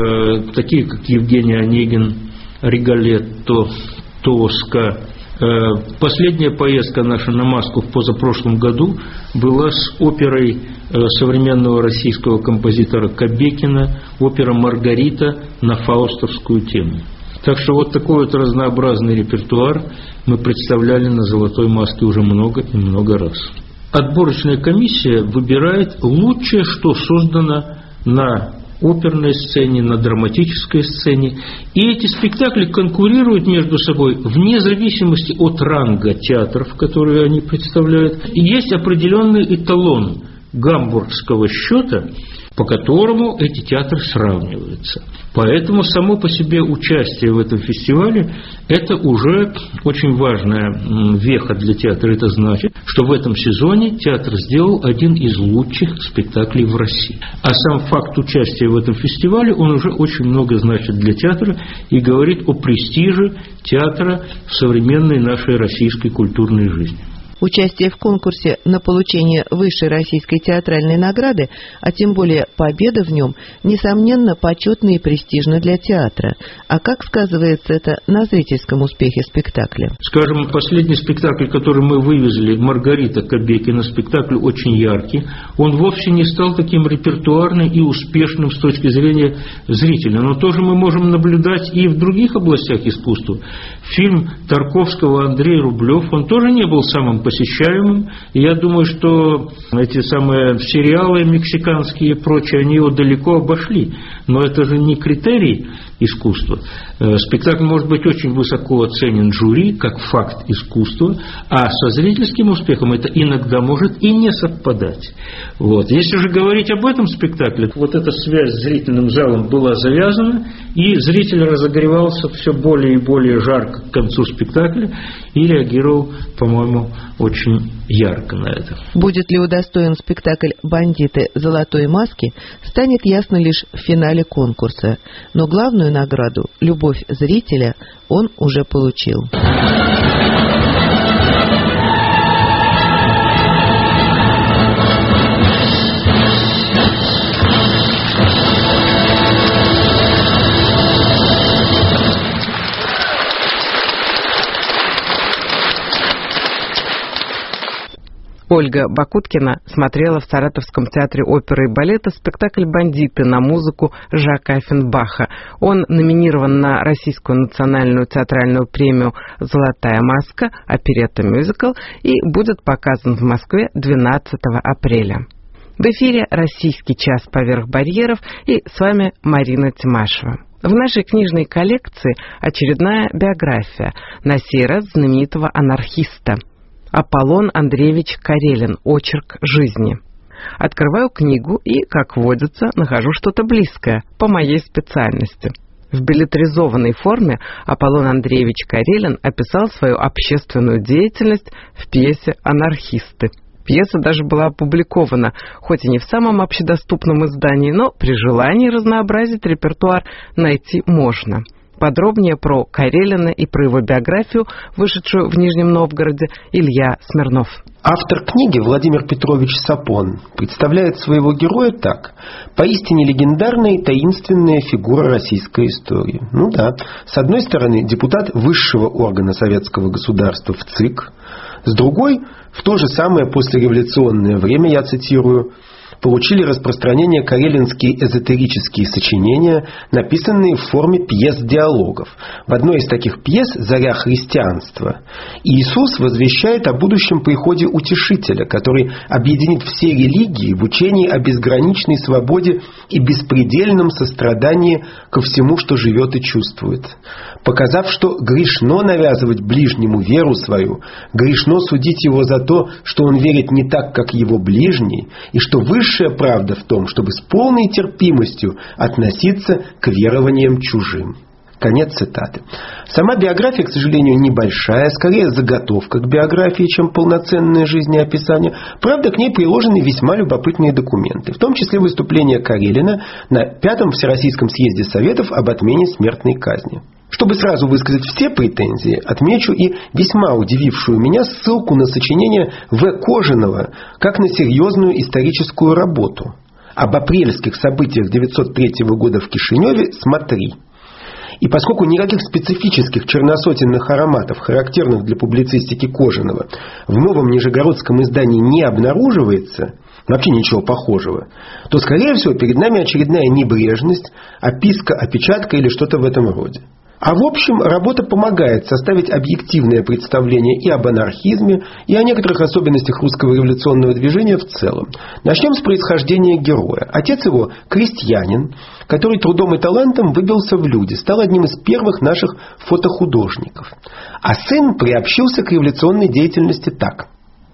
такие как «Евгений Онегин», «Риголетто», «Тоска». Последняя поездка наша на маску в позапрошлом году была с оперой современного российского композитора Кобекина, опера «Маргарита» на фаустовскую тему. Так что такой разнообразный репертуар мы представляли на «Золотой маске» уже много и много раз. Отборочная комиссия выбирает лучшее, что создано на оперной сцене, на драматической сцене. И эти спектакли конкурируют между собой вне зависимости от ранга театров, которые они представляют. И есть определенный эталон гамбургского счета, по которому эти театры сравниваются. Поэтому само по себе участие в этом фестивале – это уже очень важная веха для театра. Это значит, что в этом сезоне театр сделал один из лучших спектаклей в России. А сам факт участия в этом фестивале, он уже очень много значит для театра и говорит о престиже театра в современной нашей российской культурной жизни. Участие в конкурсе на получение высшей российской театральной награды, а тем более победа в нем, несомненно, почетно и престижно для театра. А как сказывается это на зрительском успехе спектакля? Скажем, последний спектакль, который мы вывезли, «Маргарита» Кобекина, спектакль очень яркий. Он вовсе не стал таким репертуарным и успешным с точки зрения зрителя. Но тоже мы можем наблюдать и в других областях искусства. Фильм Тарковского «Андрей Рублев», он тоже не был самым посещаемым. И я думаю, что эти самые сериалы мексиканские и прочие, они его далеко обошли. Но это же не критерий искусства. Спектакль может быть очень высоко оценен жюри, как факт искусства, а со зрительским успехом это иногда может и не совпадать. Вот. Если же говорить об этом спектакле, вот эта связь с зрительным залом была завязана, и зритель разогревался все более и более жарко к концу спектакля и реагировал, по-моему, очень ярко на это. Будет ли удостоен спектакль «Бандиты золотой маски», станет ясно лишь в финале конкурса. Но главную награду – любовь зрителя – он уже получил. Ольга Бакуткина смотрела в Саратовском театре оперы и балета спектакль «Бандиты» на музыку Жака Оффенбаха. Он номинирован на Российскую национальную театральную премию «Золотая маска», оперетта-мюзикл, и будет показан в Москве 12 апреля. В эфире «Российский час поверх барьеров», и с вами Марина Тимашева. В нашей книжной коллекции очередная биография, на сей раз знаменитого анархиста. Аполлон Андреевич Карелин. Очерк жизни. Открываю книгу и, как водится, нахожу что-то близкое по моей специальности. В беллетризованной форме Аполлон Андреевич Карелин описал свою общественную деятельность в пьесе «Анархисты». Пьеса даже была опубликована, хоть и не в самом общедоступном издании, но при желании разнообразить репертуар найти можно. Подробнее про Карелина и про его биографию, вышедшую в Нижнем Новгороде, Илья Смирнов. Автор книги Владимир Петрович Сапон представляет своего героя так: поистине легендарная и таинственная фигура российской истории. Ну да, с одной стороны, депутат высшего органа советского государства в ЦИК, с другой, в то же самое послереволюционное время, я цитирую, получили распространение карелинские эзотерические сочинения, написанные в форме пьес-диалогов. В одной из таких пьес «Заря христианства» Иисус возвещает о будущем приходе Утешителя, который объединит все религии в учении о безграничной свободе и беспредельном сострадании ко всему, что живет и чувствует. Показав, что грешно навязывать ближнему веру свою, грешно судить его за то, что он верит не так, как его ближний, и что высшая правда в том, чтобы с полной терпимостью относиться к верованиям чужим. Конец цитаты. Сама биография, к сожалению, небольшая, скорее заготовка к биографии, чем полноценное жизнеописание. Правда, к ней приложены весьма любопытные документы, в том числе выступление Карелина на 5-м Всероссийском съезде Советов об отмене смертной казни. Чтобы сразу высказать все претензии, отмечу и весьма удивившую меня ссылку на сочинение В. Кожаного как на серьезную историческую работу. Об апрельских событиях 1903 года в Кишиневе смотри. И поскольку никаких специфических черносотенных ароматов, характерных для публицистики Кожаного, в новом нижегородском издании не обнаруживается, вообще ничего похожего, то, скорее всего, перед нами очередная небрежность, описка, опечатка или что-то в этом роде. А в общем, работа помогает составить объективное представление и об анархизме, и о некоторых особенностях русского революционного движения в целом. Начнем с происхождения героя. Отец его – крестьянин, который трудом и талантом выбился в люди, стал одним из первых наших фотохудожников. А сын приобщился к революционной деятельности так.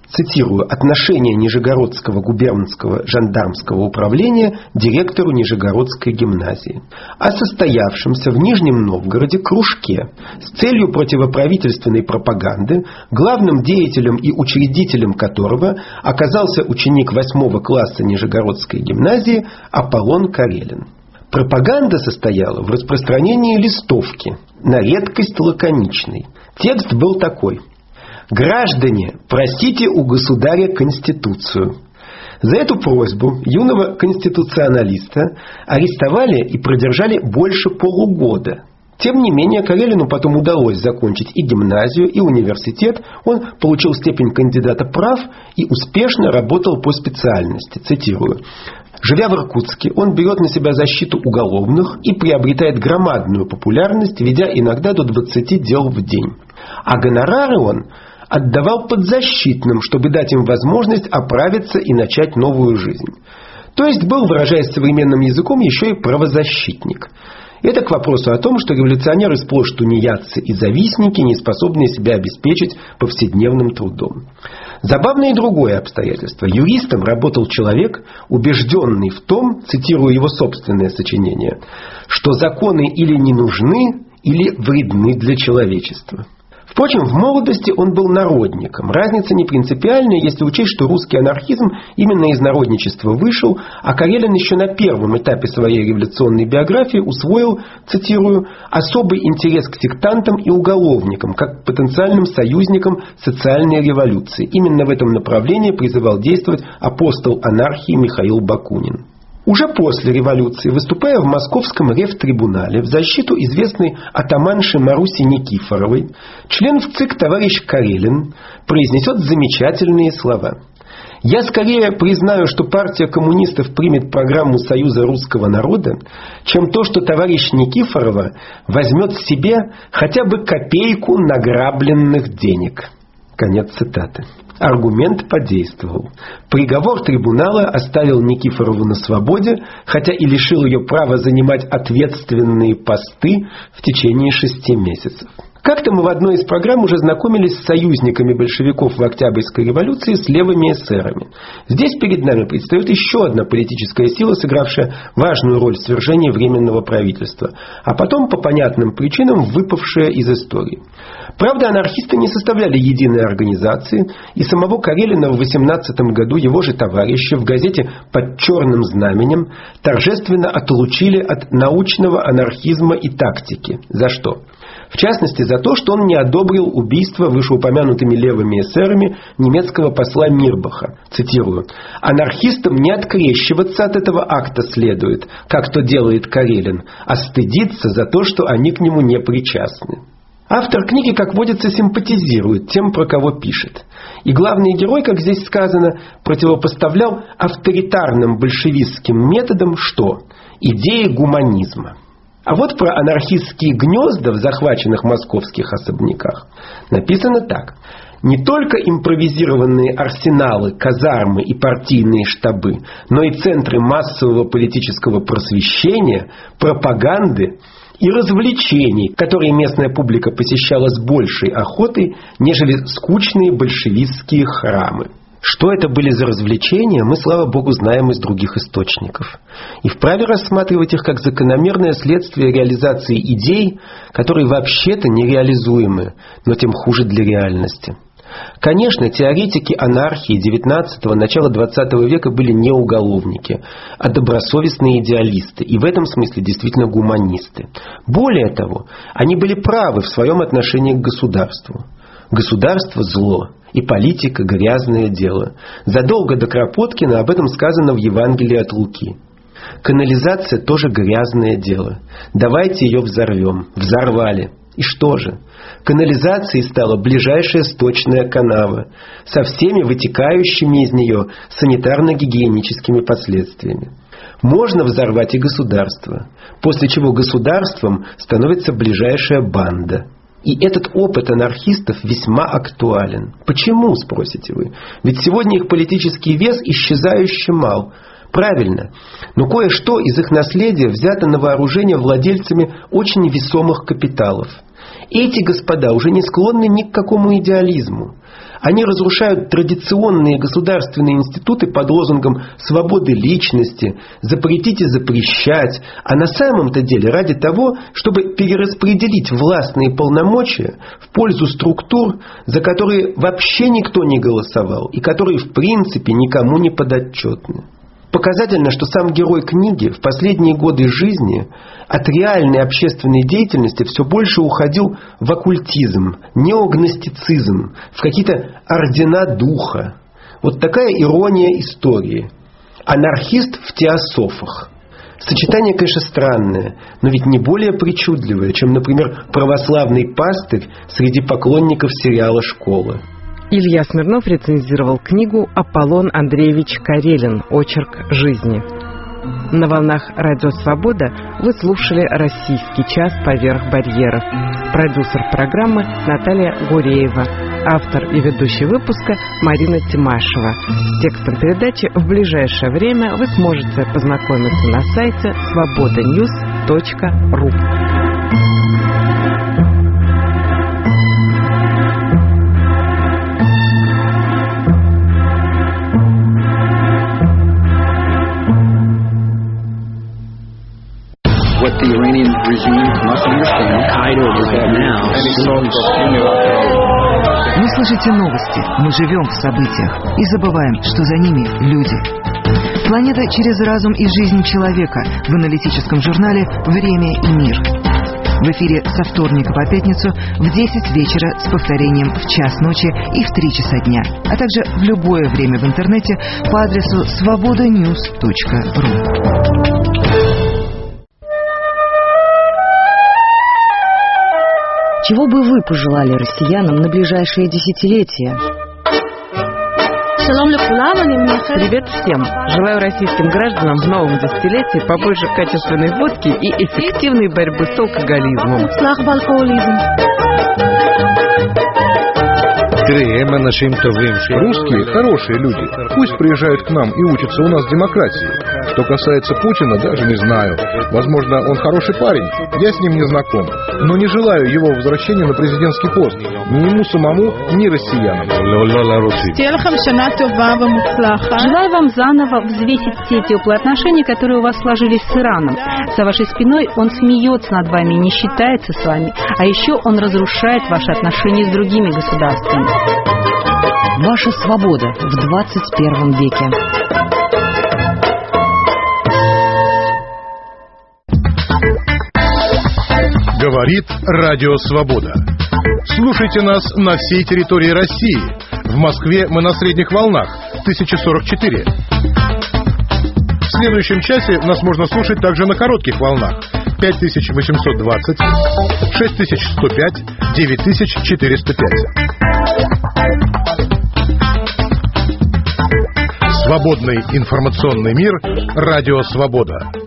цитирую, отношение Нижегородского губернского жандармского управления директору Нижегородской гимназии о состоявшемся в Нижнем Новгороде кружке с целью противоправительственной пропаганды, главным деятелем и учредителем которого оказался ученик 8 класса Нижегородской гимназии Аполлон Карелин. Пропаганда состояла в распространении листовки, на редкость лаконичной. Текст был такой: «Граждане, просите у государя Конституцию». За эту просьбу юного конституционалиста арестовали и продержали больше полугода. Тем не менее, Карелину потом удалось закончить и гимназию, и университет. Он получил степень кандидата прав и успешно работал по специальности. Цитирую. «Живя в Иркутске, он берет на себя защиту уголовных и приобретает громадную популярность, ведя иногда до 20 дел в день. А гонорары он отдавал подзащитным, чтобы дать им возможность оправиться и начать новую жизнь. То есть был, выражаясь современным языком, еще и правозащитник». Это к вопросу о том, что революционеры сплошь тунеядцы и завистники, не способные себя обеспечить повседневным трудом. Забавно и другое обстоятельство. Юристом работал человек, убежденный в том, цитирую его собственное сочинение, что законы или не нужны, или вредны для человечества. Впрочем, в молодости он был народником. Разница не принципиальная, если учесть, что русский анархизм именно из народничества вышел, а Карелин еще на первом этапе своей революционной биографии усвоил, цитирую, особый интерес к сектантам и уголовникам, как к потенциальным союзникам социальной революции. Именно в этом направлении призывал действовать апостол анархии Михаил Бакунин. Уже после революции, выступая в Московском ревтрибунале в защиту известной атаманши Маруси Никифоровой, член ВЦИК товарищ Карелин произнесет замечательные слова. «Я скорее признаю, что партия коммунистов примет программу Союза русского народа, чем то, что товарищ Никифорова возьмет себе хотя бы копейку награбленных денег». Конец цитаты. Аргумент подействовал. Приговор трибунала оставил Никифорову на свободе, хотя и лишил ее права занимать ответственные посты в течение 6 месяцев. Как-то мы в одной из программ уже знакомились с союзниками большевиков в Октябрьской революции, с левыми эсерами. Здесь перед нами предстает еще одна политическая сила, сыгравшая важную роль в свержении Временного правительства, а потом по понятным причинам выпавшая из истории. Правда, анархисты не составляли единой организации, и самого Карелина в 18 году его же товарищи в газете «Под черным знаменем» торжественно отлучили от научного анархизма и тактики. За что? В частности, за то, что он не одобрил убийство вышеупомянутыми левыми эсерами немецкого посла Мирбаха. Цитирую. «Анархистам не открещиваться от этого акта следует, как то делает Карелин, а стыдиться за то, что они к нему не причастны». Автор книги, как водится, симпатизирует тем, про кого пишет. И главный герой, как здесь сказано, противопоставлял авторитарным большевистским методам что? Идеи гуманизма. А вот про анархистские гнезда в захваченных московских особняках написано так. Не только импровизированные арсеналы, казармы и партийные штабы, но и центры массового политического просвещения, пропаганды и развлечений, которые местная публика посещала с большей охотой, нежели скучные большевистские храмы. Что это были за развлечения, мы, слава богу, знаем из других источников. И вправе рассматривать их как закономерное следствие реализации идей, которые вообще-то нереализуемы, но тем хуже для реальности. Конечно, теоретики анархии XIX – начала XX века были не уголовники, а добросовестные идеалисты, и в этом смысле действительно гуманисты. Более того, они были правы в своем отношении к государству. Государство – зло, и политика – грязное дело. Задолго до Кропоткина об этом сказано в Евангелии от Луки. Канализация – тоже грязное дело. Давайте ее взорвем. Взорвали. И что же? Канализацией стала ближайшая сточная канава со всеми вытекающими из нее санитарно-гигиеническими последствиями. Можно взорвать и государство, после чего государством становится ближайшая банда. И этот опыт анархистов весьма актуален. Почему, спросите вы? Ведь сегодня их политический вес исчезающе мал. Правильно, но кое-что из их наследия взято на вооружение владельцами очень весомых капиталов. Эти господа уже не склонны ни к какому идеализму. Они разрушают традиционные государственные институты под лозунгом свободы личности, запретить и запрещать, а на самом-то деле ради того, чтобы перераспределить властные полномочия в пользу структур, за которые вообще никто не голосовал и которые в принципе никому не подотчетны. Показательно, что сам герой книги в последние годы жизни от реальной общественной деятельности все больше уходил в оккультизм, неогностицизм, в какие-то ордена духа. Вот такая ирония истории. Анархист в теософах. Сочетание, конечно, странное, но ведь не более причудливое, чем, например, православный пастырь среди поклонников сериала «Школа». Илья Смирнов рецензировал книгу «Аполлон Андреевич Карелин. Очерк жизни». На волнах Радио Свобода вы слушали «Российский час поверх барьеров». Продюсер программы Наталья Гуреева. Автор и ведущий выпуска Марина Тимашева. С текстом передачи в ближайшее время вы сможете познакомиться на сайте svobodanews.ru. What the Iranian regime must understand, Вы слышите новости, мы живем в событиях и забываем, что за ними люди. Планета через разум и жизнь человека в аналитическом журнале «Время и мир». В эфире со вторника по пятницу в 10 вечера с повторением в час ночи и в 3 часа дня, а также в любое время в интернете по адресу svobodanews.ru. Чего бы вы пожелали россиянам на ближайшие десятилетия? Привет всем! Желаю российским гражданам в новом десятилетии побольше качественной водки и эффективной борьбы с алкоголизмом. Русские хорошие люди. Пусть приезжают к нам и учатся у нас демократии. Что касается Путина, даже не знаю. Возможно, он хороший парень. Я с ним не знаком. Но не желаю его возвращения на президентский пост. Ни ему самому, ни россиянам. Желаю вам заново взвесить те теплые отношения, которые у вас сложились с Ираном. За вашей спиной он смеется над вами и не считается с вами. А еще он разрушает ваши отношения с другими государствами. Ваша свобода в 21 веке. Говорит Радио Свобода. Слушайте нас на всей территории России. В Москве мы на средних волнах 1044. В следующем часе нас можно слушать также на коротких волнах 5820, 6105, 9405. Свободный информационный мир. Радио Свобода.